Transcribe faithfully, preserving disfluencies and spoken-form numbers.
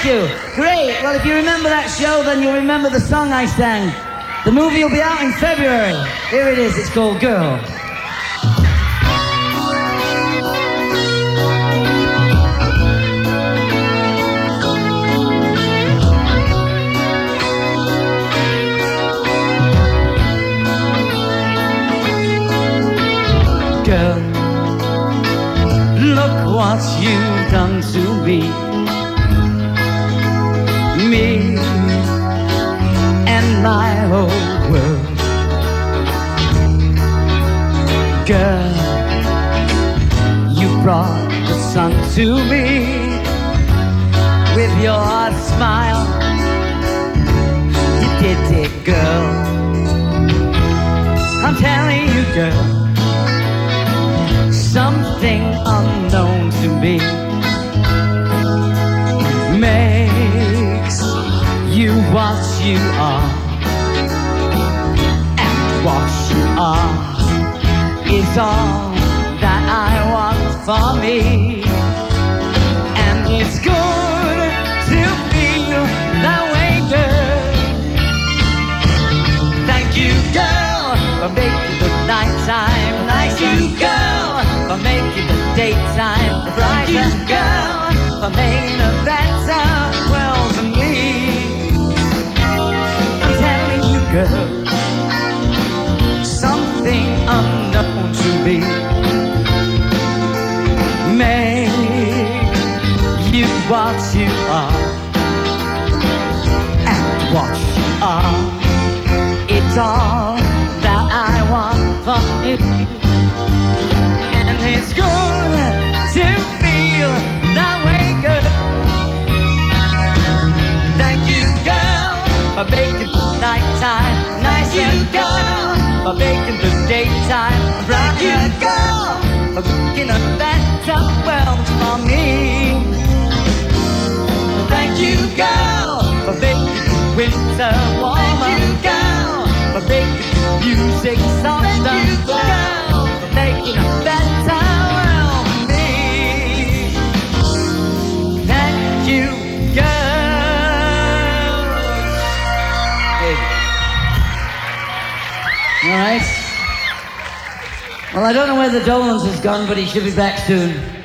you. Great. Well, if you remember that show, then you'll remember the song I sang. The movie will be out in February. Here it is. It's called Girl. Girl, look what you've done to me. Me and my whole world. Girl, you brought the sun to me with your smile. You did it, girl. I'm telling you, girl, something unknown to me makes you what you are, and what you are is all that I want for me. And it's good to feel that way, girl. Thank you, girl, for making the nighttime nice. Thank you, girl, for making the daytime brighter. Thank you, girl, for making a better world for me. I'm telling you, girl, something unknown to me make you what you are, and what you are, it's all that I want from you. It's good to feel that way, girl. Thank you, girl, for making the nighttime nice. Thank you, girl, for making the daytime bright. Thank you, girl, for making a better world for me. Thank you, girl, for making the winter warmer. Thank you, girl, for making the music softer. Thank you, girl, for making a better world for me. Thank you, girl. Hey. All right. Well, I don't know where the Dolans has gone, but he should be back soon.